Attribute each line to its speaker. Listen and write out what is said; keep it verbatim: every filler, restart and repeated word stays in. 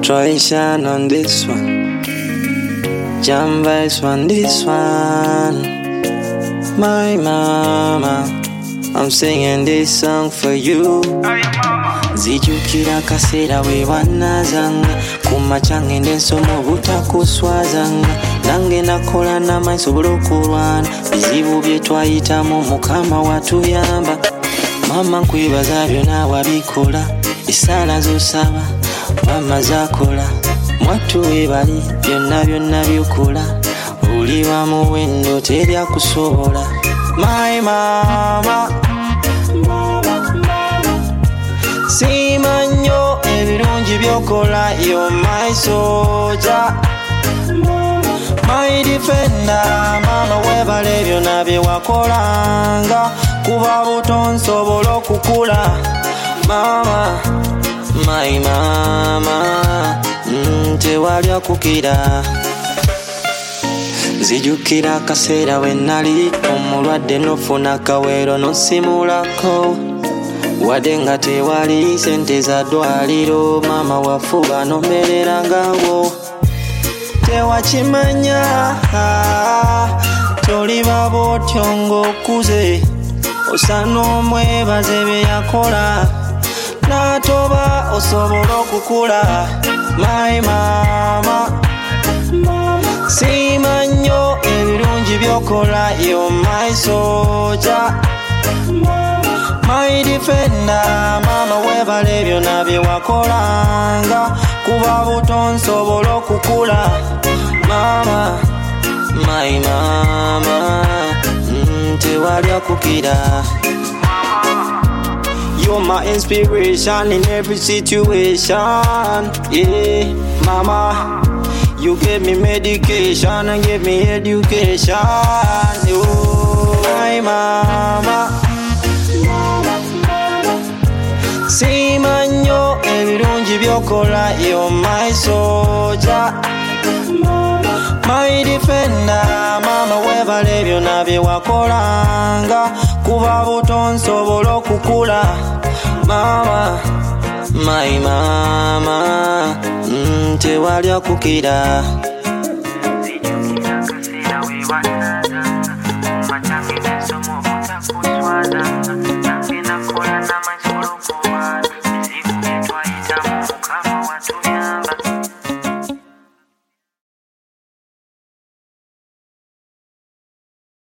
Speaker 1: Try shine on this one. Jam vibes on this one. My mama, I'm singing this song for you. Zijukira kasera we wanazanga kumachange ndensomo butakuswazanga nange nakola namaiso bulokulwana bizibu bye twayitamu mukama watuyamba mama nkwibaza byonna wabikola esala zosaba mama zakola mwattu webali byonna byonna byokola oli wa muwendo terya kusobola my mama simanyo ebirungi byokola you're my soldier my defender mama webale byonna bye wakolanga kuba butonsobola okukula mama my mama mm, tewalya kukira zijukira kaseera we nali omulwadde nofuna kawero nosimulako wadde nga tewali sente za ddwaliro mama wafuba nomerera ngawo tewakimanya toliba botyo ng'okuze osana omwebaze bye yakola n'atoba osobola okukula my mama simanyo ebirungi byokola you're my soldier my defender mama webale byonna bye wakolanga kuba butonsobola okukula mama my mama mm, tewalya kukira. You're my inspiration in every situation, yeah mama. You gave me medication and gave me education, oh my mama. Simanyo ebirungi byokola you're my soldier my defender mama webale byonna bye wakolanga kuba butonsobola okukula mama my mama mm, tewalya kukira.